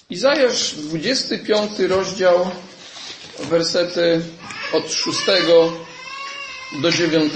Izajasz 25 rozdział, wersety od 6 do 9.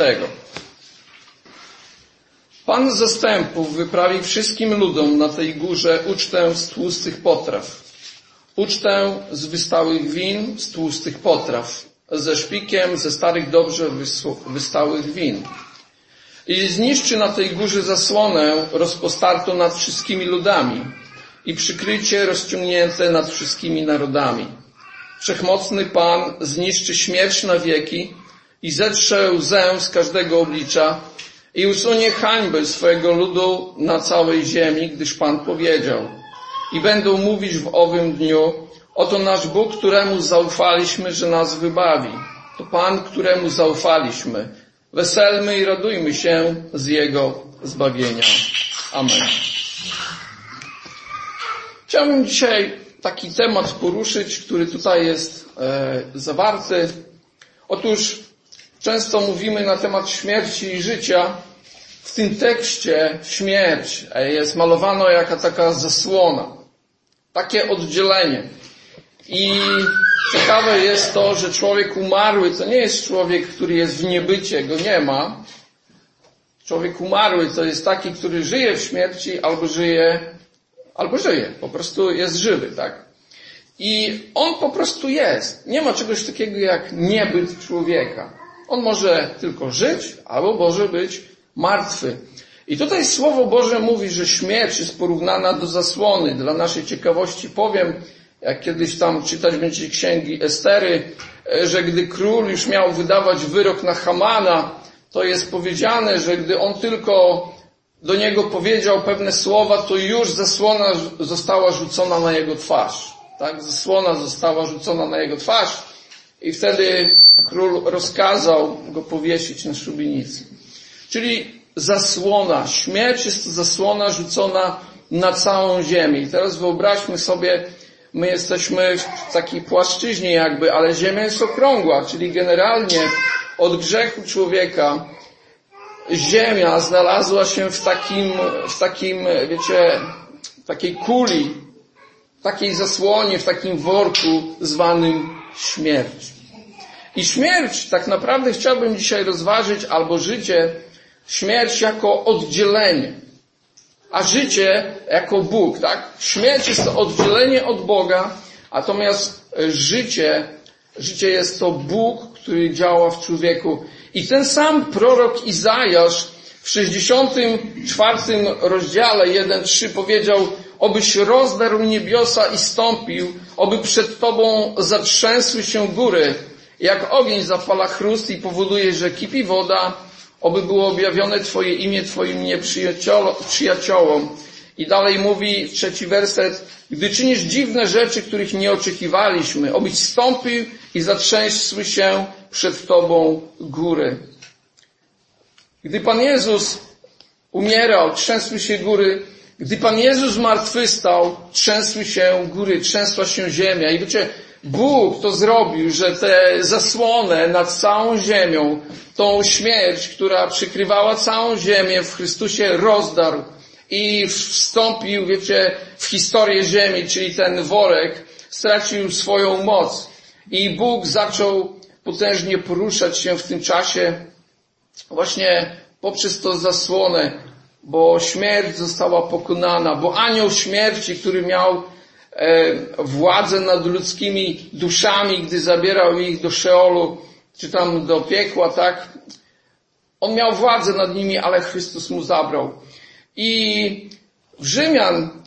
Pan zastępów wyprawi wszystkim ludom na tej górze ucztę z tłustych potraw, ucztę z wystałych win, z tłustych potraw, ze szpikiem, ze starych dobrze wystałych win. I zniszczy na tej górze zasłonę rozpostartą nad wszystkimi ludami i przykrycie rozciągnięte nad wszystkimi narodami. Wszechmocny Pan zniszczy śmierć na wieki i zetrze łzę z każdego oblicza i usunie hańbę swojego ludu na całej ziemi, gdyż Pan powiedział. I będą mówić w owym dniu, oto nasz Bóg, któremu zaufaliśmy, że nas wybawi. To Pan, któremu zaufaliśmy. Weselmy i radujmy się z Jego zbawienia. Amen. Chciałbym dzisiaj taki temat poruszyć, który tutaj jest zawarty. Otóż często mówimy na temat śmierci i życia. W tym tekście śmierć jest malowana jako taka zasłona, takie oddzielenie. I ciekawe jest to, że człowiek umarły to nie jest człowiek, który jest w niebycie, go nie ma. Człowiek umarły to jest taki, który żyje w śmierci albo żyje, po prostu jest żywy, tak? I on po prostu jest. Nie ma czegoś takiego jak niebyt człowieka. On może tylko żyć, albo może być martwy. I tutaj Słowo Boże mówi, że śmierć jest porównana do zasłony. Dla naszej ciekawości powiem, jak kiedyś tam czytać będziecie księgi Estery, że gdy król już miał wydawać wyrok na Hamana, to jest powiedziane, że gdy on tylko do niego powiedział pewne słowa, to już zasłona została rzucona na jego twarz. Tak? Zasłona została rzucona na jego twarz i wtedy król rozkazał go powiesić na szubienicy. Czyli zasłona, śmierć jest to zasłona rzucona na całą ziemię. I teraz wyobraźmy sobie, my jesteśmy w takiej płaszczyźnie jakby, ale ziemia jest okrągła, czyli generalnie od grzechu człowieka ziemia znalazła się w takim, wiecie, takiej kuli, takiej zasłonie, w takim worku zwanym śmierć. I śmierć tak naprawdę chciałbym dzisiaj rozważyć, albo życie, śmierć jako oddzielenie, a życie jako Bóg, tak? Śmierć jest to oddzielenie od Boga, natomiast życie jest to Bóg, który działa w człowieku. I ten sam prorok Izajasz w 64 rozdziale 1:3 powiedział: obyś rozdarł niebiosa i stąpił, oby przed Tobą zatrzęsły się góry, jak ogień zapala chrust i powoduje, że kipi woda, oby było objawione Twoje imię Twoim nieprzyjaciołom. I dalej mówi 3 werset: gdy czynisz dziwne rzeczy, których nie oczekiwaliśmy, obyś stąpił i zatrzęsły się przed Tobą góry. Gdy Pan Jezus umierał, trzęsły się góry. Gdy Pan Jezus zmartwychwstał, trzęsły się góry, trzęsła się ziemia. I wiecie, Bóg to zrobił, że tę zasłonę nad całą ziemią, tą śmierć, która przykrywała całą ziemię, w Chrystusie rozdarł i wstąpił, wiecie, w historię ziemi, czyli ten worek stracił swoją moc. I Bóg zaczął potężnie poruszać się w tym czasie właśnie poprzez tą zasłonę, bo śmierć została pokonana, bo anioł śmierci, który miał władzę nad ludzkimi duszami, gdy zabierał ich do Szeolu, czy tam do piekła, tak? On miał władzę nad nimi, ale Chrystus mu zabrał. I w Rzymian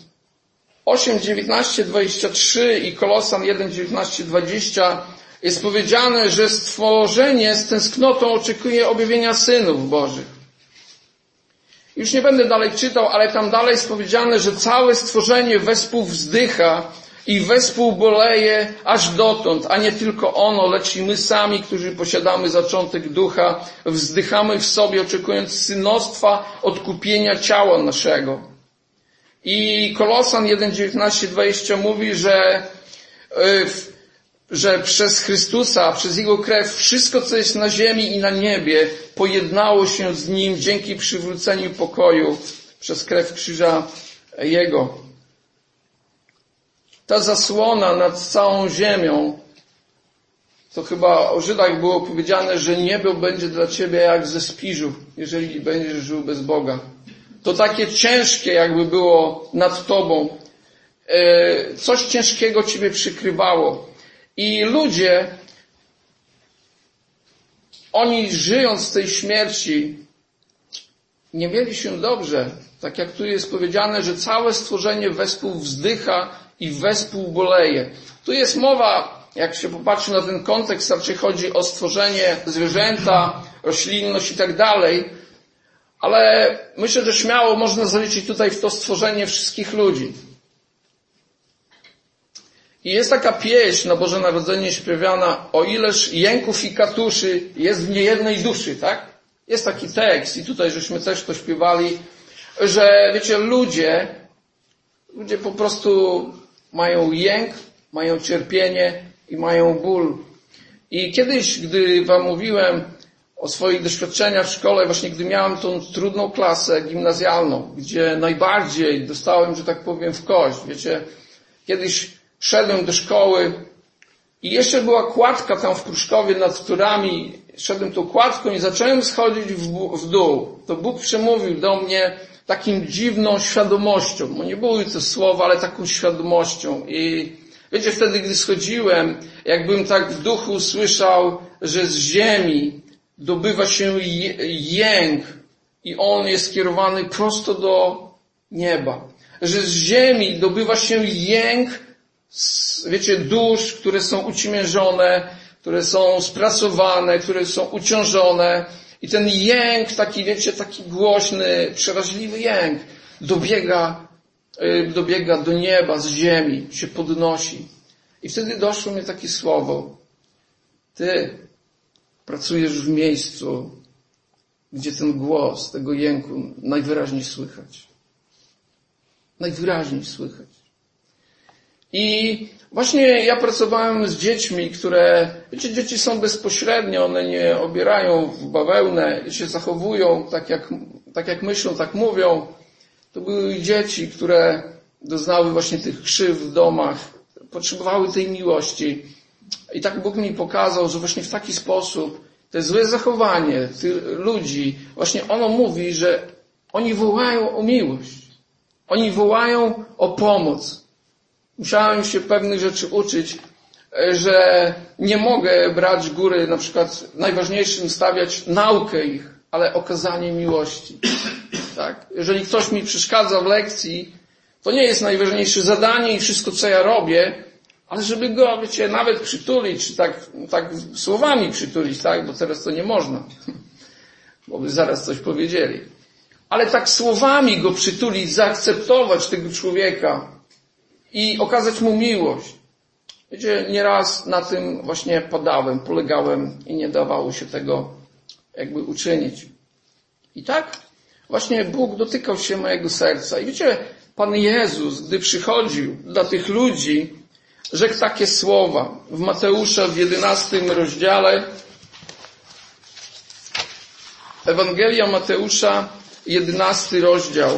8:19-23 i Kolosan 1:19-20 jest powiedziane, że stworzenie z tęsknotą oczekuje objawienia synów Bożych. Już nie będę dalej czytał, ale tam dalej jest powiedziane, że całe stworzenie wespół wzdycha i wespół boleje aż dotąd, a nie tylko ono, lecz i my sami, którzy posiadamy zaczątek ducha, wzdychamy w sobie, oczekując synostwa, odkupienia ciała naszego. I Kolosan 1:19-20 mówi, że przez Chrystusa, przez Jego krew, wszystko, co jest na ziemi i na niebie, pojednało się z Nim dzięki przywróceniu pokoju przez krew krzyża Jego. ta zasłona nad całą ziemią, to chyba o Żydach było powiedziane, że niebo będzie dla ciebie jak ze spiżu, jeżeli będziesz żył bez Boga. To takie ciężkie jakby było nad tobą. Coś ciężkiego ciebie przykrywało. I ludzie, oni żyjąc w tej śmierci, nie mieli się dobrze. Tak jak tu jest powiedziane, że całe stworzenie wespół wzdycha i wespół boleje. Tu jest mowa, jak się popatrzy na ten kontekst, raczej chodzi o stworzenie zwierzęta, roślinność i tak dalej, ale myślę, że śmiało można zaliczyć tutaj w to stworzenie wszystkich ludzi. I jest taka pieśń na Boże Narodzenie śpiewana: o ileż jęków i katuszy jest w niejednej duszy, tak? Jest taki tekst i tutaj żeśmy też to śpiewali, że wiecie, ludzie po prostu mają jęk, mają cierpienie i mają ból. I kiedyś, gdy wam mówiłem o swoich doświadczeniach w szkole, właśnie gdy miałem tą trudną klasę gimnazjalną, gdzie najbardziej dostałem, że tak powiem, w kość. Wiecie, kiedyś szedłem do szkoły i jeszcze była kładka tam w Pruszkowie nad Turami. Szedłem tą kładką i zacząłem schodzić w dół. To Bóg przemówił do mnie takim dziwną świadomością. No nie były to słowa, ale taką świadomością. I wiecie, wtedy, gdy schodziłem, jakbym tak w duchu słyszał, że z ziemi dobywa się jęk i on jest skierowany prosto do nieba. Że z ziemi dobywa się jęk, wiecie, dusz, które są uciemiężone, które są spracowane, które są uciążone. I ten jęk, taki, wiecie, taki głośny, przeraźliwy jęk dobiega do nieba, z ziemi, się podnosi. I wtedy doszło mi takie słowo: ty pracujesz w miejscu, gdzie ten głos tego jęku najwyraźniej słychać. Najwyraźniej słychać. I właśnie ja pracowałem z dziećmi, które, wiecie, dzieci są bezpośrednie, one nie obierają w bawełnę, się zachowują tak jak myślą, tak mówią. To były dzieci, które doznały właśnie tych krzywd w domach, potrzebowały tej miłości. I tak Bóg mi pokazał, że właśnie w taki sposób to złe zachowanie tych ludzi, właśnie ono mówi, że oni wołają o miłość. Oni wołają o pomoc. Musiałem się pewnych rzeczy uczyć, że nie mogę brać góry, na przykład najważniejszym stawiać naukę ich, ale okazanie miłości. Tak? Jeżeli ktoś mi przeszkadza w lekcji, to nie jest najważniejsze zadanie i wszystko, co ja robię, ale żeby go, wiecie, nawet przytulić, czy tak słowami przytulić, tak? Bo teraz to nie można, bo by zaraz coś powiedzieli. Ale tak słowami go przytulić, zaakceptować tego człowieka i okazać mu miłość. Wiecie, nieraz na tym właśnie polegałem i nie dawało się tego jakby uczynić. I tak właśnie Bóg dotykał się mojego serca. I wiecie, Pan Jezus, gdy przychodził dla tych ludzi, rzekł takie słowa. W Mateusza w 11 rozdziale, Ewangelia Mateusza, 11 rozdział,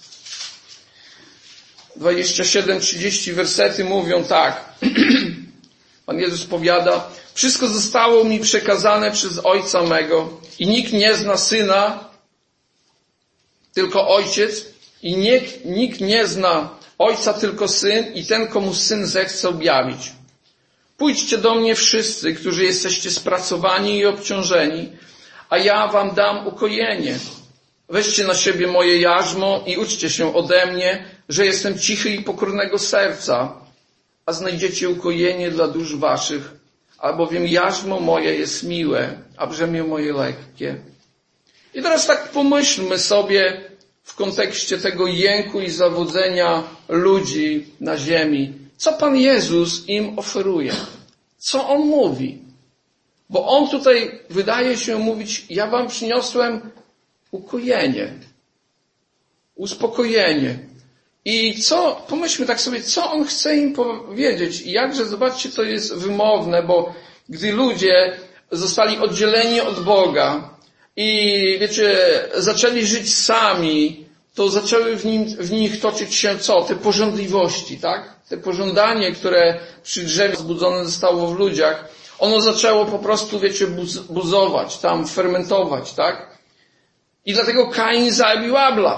27-30 wersety mówią tak. Pan Jezus powiada: wszystko zostało mi przekazane przez Ojca mego i nikt nie zna Syna, tylko Ojciec, i nikt nie zna Ojca, tylko Syn i ten, komu Syn zechce objawić. Pójdźcie do mnie wszyscy, którzy jesteście spracowani i obciążeni, a ja wam dam ukojenie. Weźcie na siebie moje jarzmo i uczcie się ode mnie, że jestem cichy i pokornego serca, a znajdziecie ukojenie dla dusz waszych, albowiem jarzmo moje jest miłe, a brzemię moje lekkie. I teraz tak pomyślmy sobie w kontekście tego jęku i zawodzenia ludzi na ziemi. Co Pan Jezus im oferuje? Co On mówi? Bo On tutaj wydaje się mówić: ja wam przyniosłem ukojenie, uspokojenie. I pomyślmy tak sobie, co On chce im powiedzieć. I jakże, zobaczcie, to jest wymowne, bo gdy ludzie zostali oddzieleni od Boga i, wiecie, zaczęli żyć sami, to zaczęły w nich toczyć się co? Te pożądliwości, tak? Te pożądanie, które przy drzewie zbudzone zostało w ludziach, ono zaczęło po prostu, wiecie, buzować, tam fermentować, tak? I dlatego Kain zabił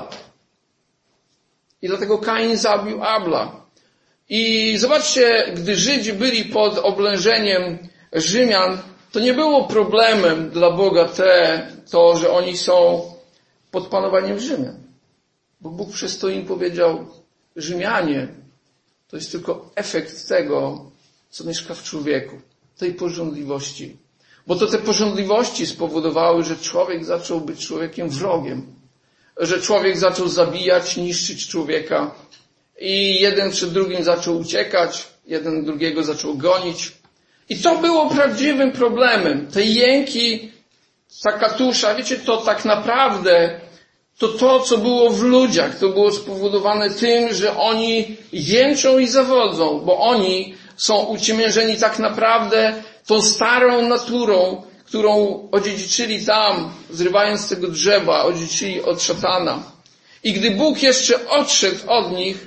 Abla. I zobaczcie, gdy Żydzi byli pod oblężeniem Rzymian, to nie było problemem dla Boga to, że oni są pod panowaniem Rzymian. Bo Bóg przez to im powiedział, Rzymianie to jest tylko efekt tego, co mieszka w człowieku, tej pożądliwości. Bo to te pożądliwości spowodowały, że człowiek zaczął być człowiekiem wrogiem. Że człowiek zaczął zabijać, niszczyć człowieka. I jeden przed drugim zaczął uciekać, jeden drugiego zaczął gonić. I to było prawdziwym problemem. Te jęki, ta katusza, wiecie, to tak naprawdę to, co było w ludziach, to było spowodowane tym, że oni jęczą i zawodzą, bo oni są uciemiężeni tak naprawdę tą starą naturą, którą odziedziczyli tam, zrywając z tego drzewa, odziedziczyli od szatana. I gdy Bóg jeszcze odszedł od nich,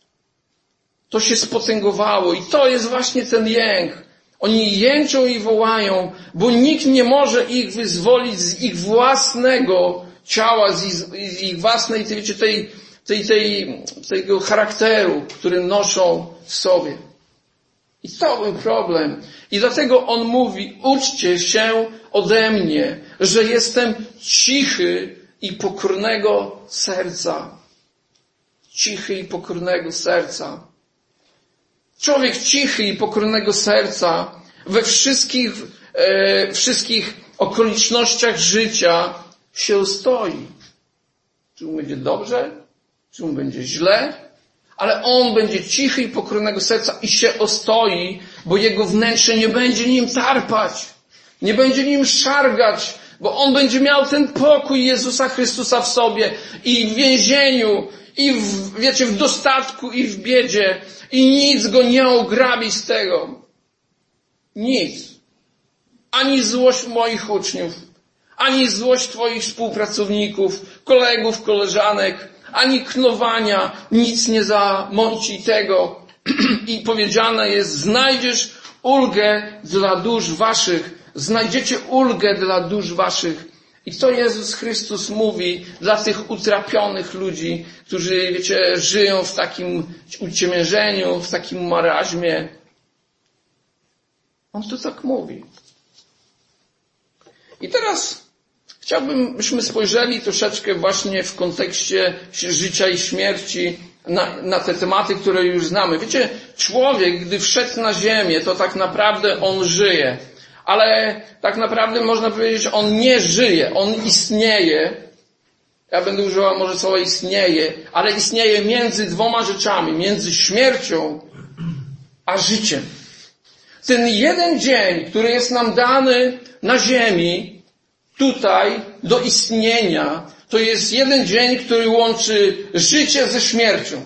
to się spotęgowało. I to jest właśnie ten jęk. Oni jęczą i wołają, bo nikt nie może ich wyzwolić z ich własnego ciała, z ich własnej, wiecie, tego charakteru, który noszą w sobie. I to był problem. I dlatego on mówi, uczcie się ode mnie, że jestem cichy i pokornego serca. Cichy i pokornego serca. Człowiek cichy i pokornego serca we wszystkich okolicznościach życia się ostoi. Czy mu będzie dobrze, czy mu będzie źle, ale on będzie cichy i pokornego serca i się ostoi, bo jego wnętrze nie będzie nim tarpać, nie będzie nim szargać, bo on będzie miał ten pokój Jezusa Chrystusa w sobie i w więzieniu, i w dostatku, i w biedzie, i nic go nie ograbi z tego. Nic. Ani złość moich uczniów, ani złość twoich współpracowników, kolegów, koleżanek, ani knowania, nic nie zamąci tego. I powiedziane jest, znajdziecie ulgę dla dusz waszych. I to Jezus Chrystus mówi dla tych utrapionych ludzi, którzy, wiecie, żyją w takim uciemiężeniu, w takim marazmie. On tu tak mówi. I teraz chciałbym, byśmy spojrzeli troszeczkę właśnie w kontekście życia i śmierci na te tematy, które już znamy. Wiecie, człowiek, gdy wszedł na ziemię, to tak naprawdę on żyje. Ale tak naprawdę można powiedzieć, on nie żyje, on istnieje. Ja będę używał może słowa istnieje, ale istnieje między dwoma rzeczami, między śmiercią a życiem. Ten jeden dzień, który jest nam dany na ziemi, tutaj do istnienia, to jest jeden dzień, który łączy życie ze śmiercią.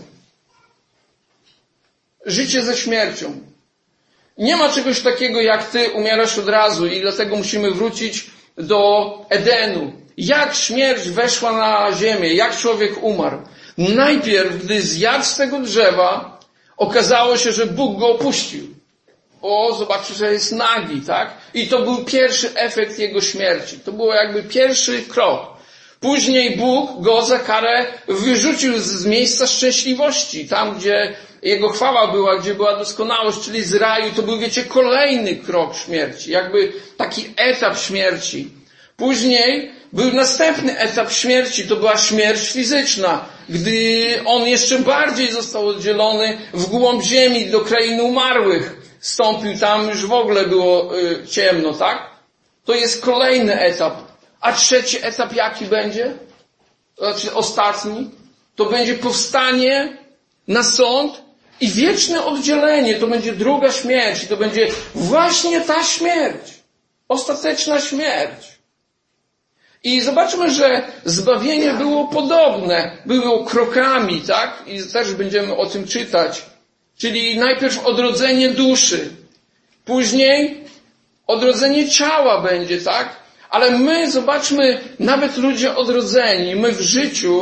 Życie ze śmiercią. Nie ma czegoś takiego jak ty umierasz od razu i dlatego musimy wrócić do Edenu. Jak śmierć weszła na ziemię, jak człowiek umarł. Najpierw, gdy zjadł z tego drzewa, okazało się, że Bóg go opuścił. Zobaczcie, że jest nagi, tak? I to był pierwszy efekt jego śmierci. To było jakby pierwszy krok. Później Bóg go za karę wyrzucił z miejsca szczęśliwości, tam gdzie jego chwała była, gdzie była doskonałość, czyli z raju. To był, wiecie, kolejny krok śmierci, jakby taki etap śmierci. Później był następny etap śmierci, to była śmierć fizyczna, gdy on jeszcze bardziej został oddzielony w głąb ziemi, do krainy umarłych. Wstąpił tam, już w ogóle było ciemno, tak? To jest kolejny etap. A trzeci etap jaki będzie? To znaczy ostatni. To będzie powstanie na sąd i wieczne oddzielenie. To będzie druga śmierć. I to będzie właśnie ta śmierć. Ostateczna śmierć. I zobaczmy, że zbawienie było podobne. Było krokami, tak? I też będziemy o tym czytać. Czyli najpierw odrodzenie duszy. Później odrodzenie ciała będzie, tak? Ale my, zobaczmy, nawet ludzie odrodzeni, my w życiu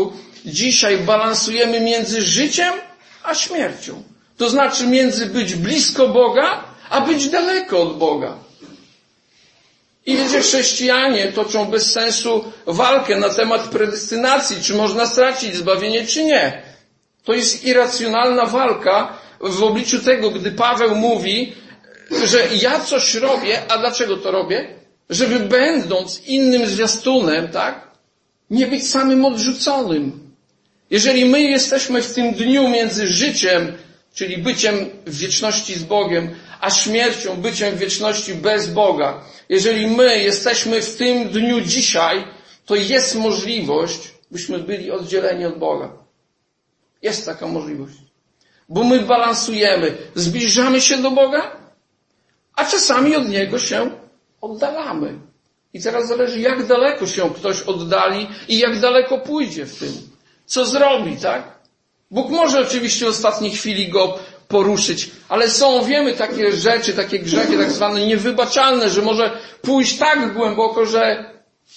dzisiaj balansujemy między życiem a śmiercią. To znaczy między być blisko Boga, a być daleko od Boga. I wiecie, chrześcijanie toczą bez sensu walkę na temat predestynacji, czy można stracić zbawienie, czy nie. To jest irracjonalna walka w obliczu tego, gdy Paweł mówi, że ja coś robię, a dlaczego to robię? Żeby będąc innym zwiastunem, tak? Nie być samym odrzuconym. Jeżeli my jesteśmy w tym dniu między życiem, czyli byciem w wieczności z Bogiem, a śmiercią, byciem w wieczności bez Boga, jeżeli my jesteśmy w tym dniu dzisiaj, to jest możliwość, byśmy byli oddzieleni od Boga. Jest taka możliwość. Bo my balansujemy, zbliżamy się do Boga, a czasami od Niego się oddalamy. I teraz zależy, jak daleko się ktoś oddali i jak daleko pójdzie w tym. Co zrobi, tak? Bóg może oczywiście w ostatniej chwili go poruszyć, ale wiemy takie rzeczy, takie grzechy tak zwane niewybaczalne, że może pójść tak głęboko, że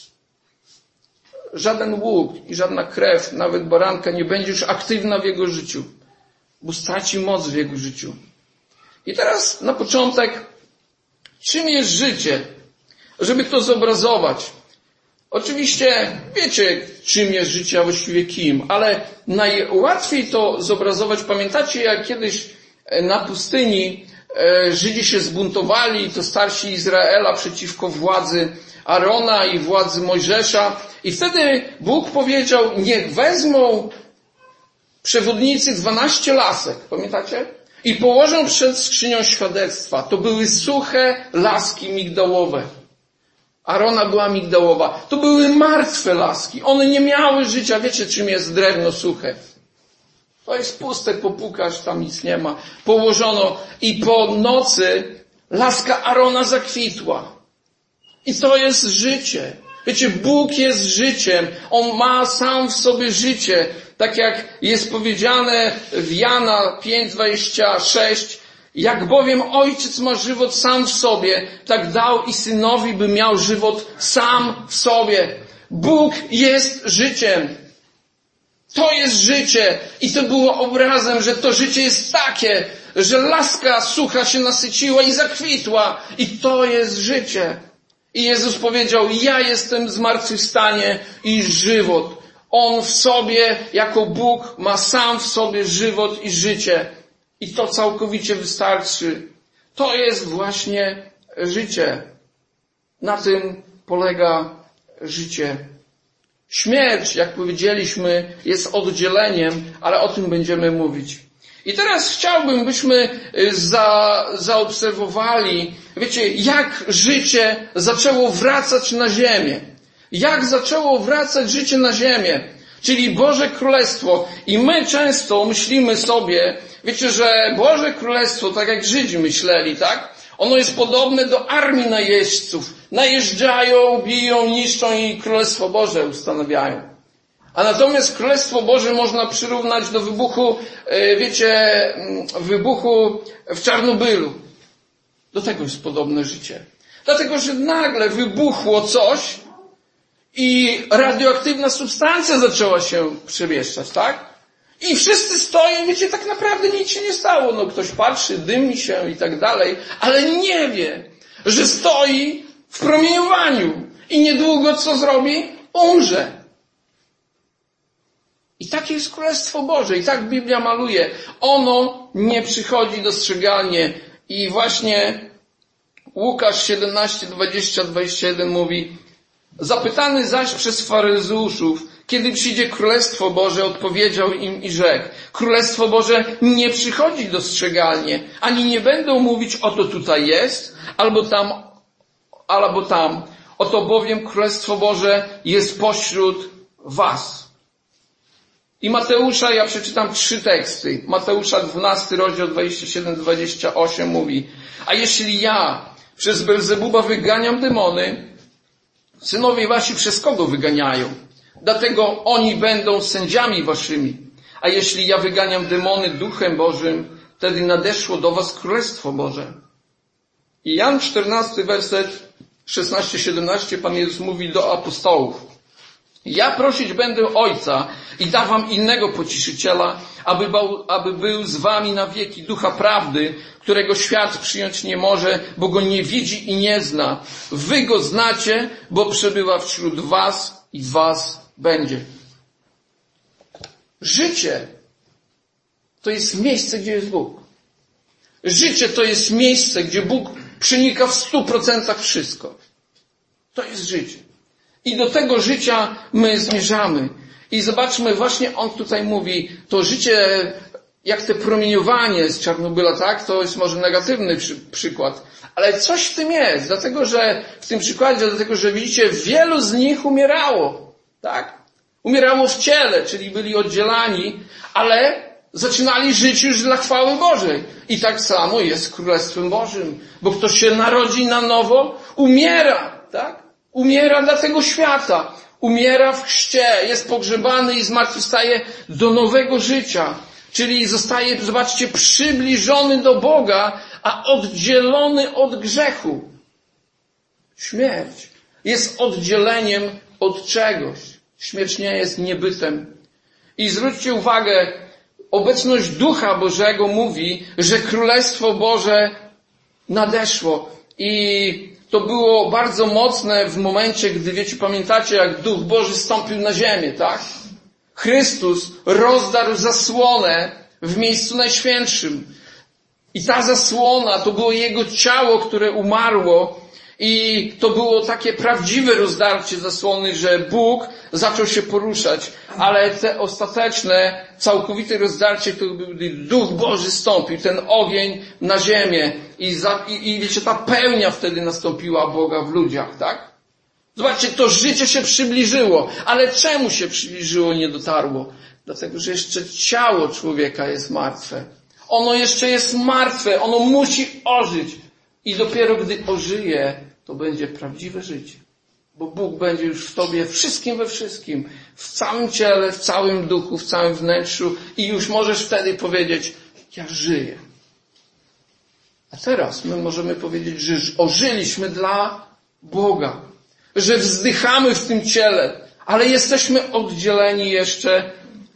żaden łuk i żadna krew, nawet baranka, nie będzie już aktywna w jego życiu, bo straci moc w jego życiu. I teraz na początek, czym jest życie? Żeby to zobrazować. Oczywiście wiecie, czym jest życie, a właściwie kim, ale najłatwiej to zobrazować. Pamiętacie, jak kiedyś na pustyni Żydzi się zbuntowali, to starsi Izraela przeciwko władzy Arona i władzy Mojżesza. I wtedy Bóg powiedział, niech wezmą przewodnicy 12 lasek, pamiętacie? I położą przed skrzynią świadectwa. To były suche laski migdałowe. Arona była migdałowa. To były martwe laski. One nie miały życia. Wiecie, czym jest drewno suche? To jest puste, popukasz, tam nic nie ma. Położono i po nocy laska Arona zakwitła. I to jest życie. Wiecie, Bóg jest życiem. On ma sam w sobie życie. Tak jak jest powiedziane w Jana 5:26. Jak bowiem Ojciec ma żywot sam w sobie, tak dał i Synowi, by miał żywot sam w sobie. Bóg jest życiem. To jest życie. I to było obrazem, że to życie jest takie, że laska sucha się nasyciła i zakwitła. I to jest życie. I Jezus powiedział, ja jestem zmartwychwstanie i żywot. On w sobie, jako Bóg, ma sam w sobie żywot i życie. I to całkowicie wystarczy. To jest właśnie życie. Na tym polega życie. Śmierć, jak powiedzieliśmy, jest oddzieleniem, ale o tym będziemy mówić. I teraz chciałbym, byśmy zaobserwowali, wiecie, jak życie zaczęło wracać na ziemię. Jak zaczęło wracać życie na ziemię. Czyli Boże Królestwo. I my często myślimy sobie, wiecie, że Boże Królestwo, tak jak Żydzi myśleli, tak? Ono jest podobne do armii najeźdźców. Najeżdżają, biją, niszczą i Królestwo Boże ustanawiają. A natomiast Królestwo Boże można przyrównać do wybuchu, wiecie, wybuchu w Czarnobylu. Do tego jest podobne życie. Dlatego, że nagle wybuchło coś i radioaktywna substancja zaczęła się przemieszczać, tak? I wszyscy stoją, wiecie, tak naprawdę nic się nie stało. No ktoś patrzy, dymi się i tak dalej, ale nie wie, że stoi w promieniowaniu i niedługo co zrobi? Umrze. I takie jest Królestwo Boże. I tak Biblia maluje. Ono nie przychodzi dostrzegalnie. I właśnie Łukasz 17, 20, 21 mówi, zapytany zaś przez faryzeuszów, kiedy przyjdzie Królestwo Boże, odpowiedział im i rzekł, Królestwo Boże nie przychodzi dostrzegalnie, ani nie będą mówić, oto tutaj jest, albo tam. Oto bowiem Królestwo Boże jest pośród was. I Mateusza, ja przeczytam 3 teksty. Mateusza 12, rozdział 27-28 mówi, a jeśli ja przez Belzebuba wyganiam demony, synowie wasi przez kogo wyganiają? Dlatego oni będą sędziami waszymi. A jeśli ja wyganiam demony Duchem Bożym, wtedy nadeszło do was Królestwo Boże. I Jan 14, werset 16-17, Pan Jezus mówi do apostołów. Ja prosić będę Ojca i da wam innego pocieszyciela, aby był z wami na wieki, Ducha Prawdy, którego świat przyjąć nie może, bo go nie widzi i nie zna. Wy go znacie, bo przebywa wśród was i w was będzie. Życie to jest miejsce, gdzie jest Bóg. Życie to jest miejsce, gdzie Bóg przenika w 100% wszystko. To jest życie. I do tego życia my zmierzamy. I zobaczmy, właśnie on tutaj mówi, to życie, jak te promieniowanie z Czarnobyla, tak? To jest może negatywny przykład. Ale coś w tym jest, dlatego że w tym przykładzie, dlatego że widzicie, wielu z nich umierało. Tak? Umierało w ciele, czyli byli oddzielani, ale zaczynali żyć już dla chwały Bożej. I tak samo jest z Królestwem Bożym. Bo kto się narodzi na nowo, umiera. Tak? Umiera dla tego świata. Umiera w chrzcie, jest pogrzebany i zmartwychwstaje do nowego życia. Czyli zostaje, zobaczcie, przybliżony do Boga, a oddzielony od grzechu. Śmierć jest oddzieleniem od czegoś. Śmierć nie jest niebytem. I zwróćcie uwagę, obecność Ducha Bożego mówi, że Królestwo Boże nadeszło. I to było bardzo mocne w momencie, gdy, wiecie, pamiętacie, jak Duch Boży stąpił na ziemię, tak? Chrystus rozdarł zasłonę w miejscu najświętszym. I ta zasłona to było Jego ciało, które umarło. I to było takie prawdziwe rozdarcie zasłony, że Bóg zaczął się poruszać. Ale te ostateczne, całkowite rozdarcie, to gdy Duch Boży stąpił, ten ogień na ziemię. I wiecie, ta pełnia wtedy nastąpiła Boga w ludziach, tak? Zobaczcie, to życie się przybliżyło. Ale czemu się przybliżyło i nie dotarło? Dlatego, że jeszcze ciało człowieka jest martwe. Ono jeszcze jest martwe. Ono musi ożyć. I dopiero gdy ożyje, to będzie prawdziwe życie. Bo Bóg będzie już w tobie wszystkim we wszystkim. W całym ciele, w całym duchu, w całym wnętrzu. I już możesz wtedy powiedzieć, ja żyję. A teraz my możemy powiedzieć, że ożyliśmy dla Boga. Że wzdychamy w tym ciele. Ale jesteśmy oddzieleni jeszcze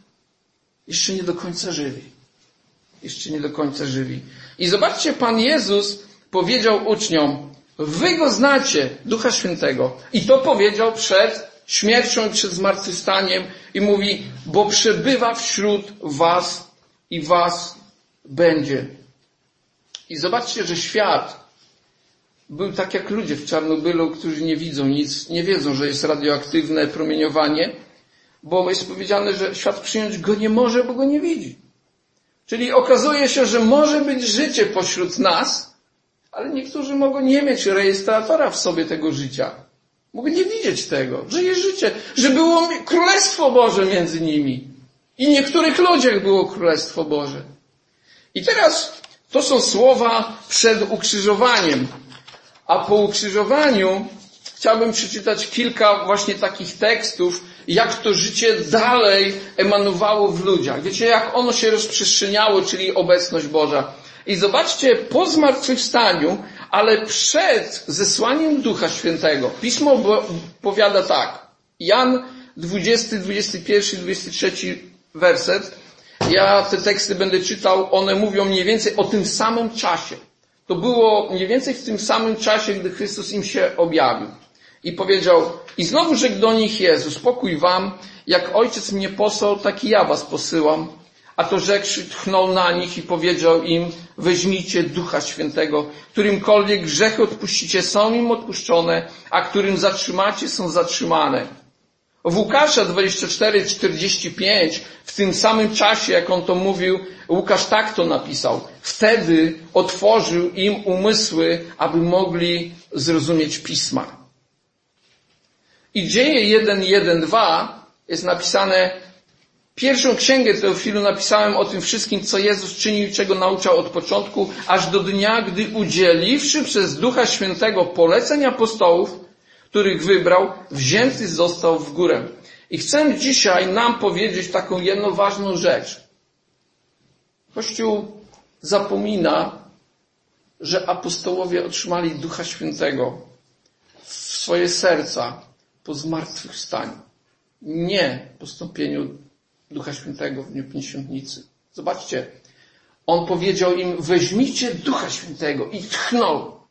nie do końca żywi. Jeszcze nie do końca żywi. I zobaczcie, Pan Jezus powiedział uczniom, wy go znacie, Ducha Świętego. I to powiedział przed śmiercią i przed zmartwychwstaniem. I mówi, bo przebywa wśród was i was będzie. I zobaczcie, że świat był tak jak ludzie w Czarnobylu, którzy nie widzą nic, nie wiedzą, że jest radioaktywne promieniowanie, bo jest powiedziane, że świat przyjąć go nie może, bo go nie widzi. Czyli okazuje się, że może być życie pośród nas, ale niektórzy mogą nie mieć rejestratora w sobie tego życia. Mogą nie widzieć tego, że jest życie, że było Królestwo Boże między nimi. I w niektórych ludziach było Królestwo Boże. I teraz to są słowa przed ukrzyżowaniem. A po ukrzyżowaniu chciałbym przeczytać kilka właśnie takich tekstów, jak to życie dalej emanowało w ludziach. Wiecie, jak ono się rozprzestrzeniało, czyli obecność Boża. I zobaczcie, po zmartwychwstaniu, ale przed zesłaniem Ducha Świętego, Pismo powiada tak. Jan 20, 21, 23 werset. Ja te teksty będę czytał, one mówią mniej więcej o tym samym czasie. To było mniej więcej w tym samym czasie, gdy Chrystus im się objawił. I powiedział, i znowu rzekł do nich Jezus, pokój wam, jak Ojciec mnie posłał, tak i ja was posyłam. A to rzekłszy, tchnął na nich i powiedział im, weźmijcie Ducha Świętego, którymkolwiek grzechy odpuścicie, są im odpuszczone, a którym zatrzymacie, są zatrzymane. W Łukasza 24:45, w tym samym czasie, jak on to mówił, Łukasz tak to napisał. Wtedy otworzył im umysły, aby mogli zrozumieć Pisma. I Dzieje 1:1-2 jest napisane, pierwszą księgę Teofilu napisałem o tym wszystkim, co Jezus czynił i czego nauczał od początku, aż do dnia, gdy udzieliwszy przez Ducha Świętego poleceń apostołów, których wybrał, wzięty został w górę. I chcę dzisiaj nam powiedzieć taką jedną ważną rzecz. Kościół zapomina, że apostołowie otrzymali Ducha Świętego w swoje serca po zmartwychwstaniu. nie po wstąpieniu Ducha Świętego w dniu Pięćdziesiątnicy. Zobaczcie, on powiedział im, weźmijcie Ducha Świętego i tchnął.